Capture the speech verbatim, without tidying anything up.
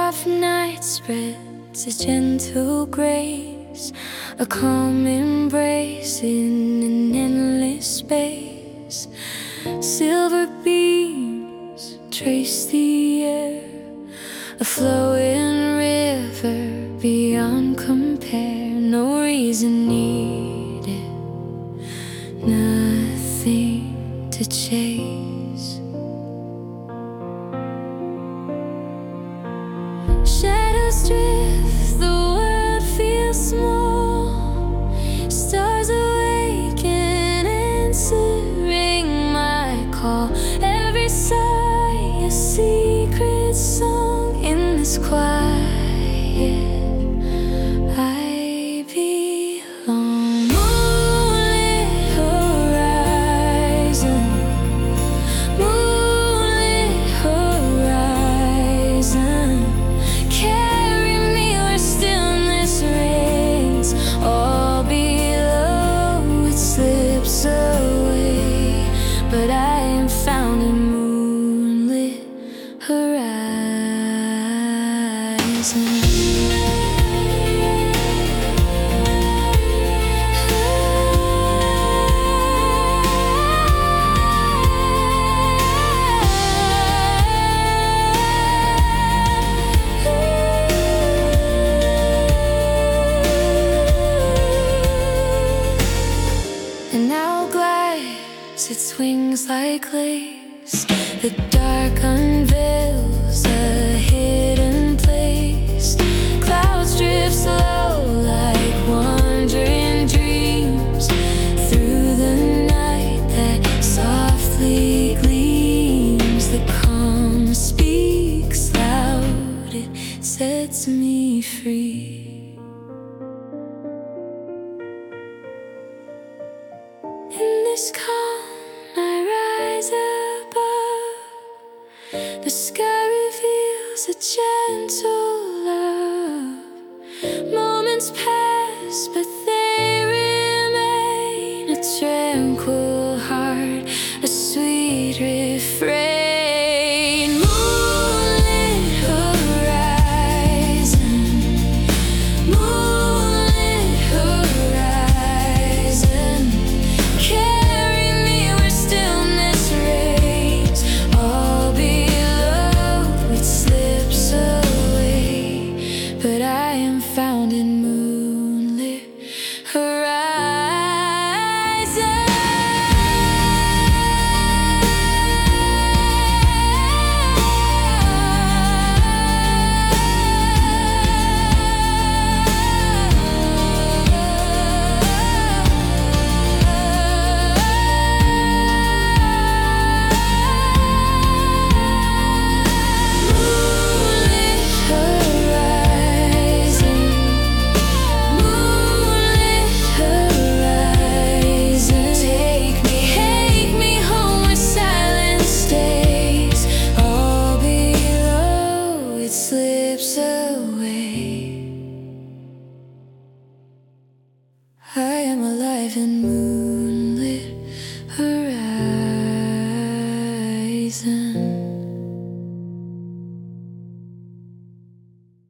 soft night spreads a gentle grace, a calm embrace in an endless space. Silver beams trace the air, a flowing river beyond compare. No reason needed, nothing to chase. Shadows drift, the world feels small. Stars awaken, answering my call. Every sigh a secret song. In this quiet I belong. Moonlit horizon, moonlit horizon. Carry me where stillness reigns. All below it slips away, but I am found in moonlit horizon. An owl glides, its wings like lace. The dark unveils a hidden place. Clouds drift slow like wandering dreams through the night that softly gleams. The calm speaks loud, it sets me free. In this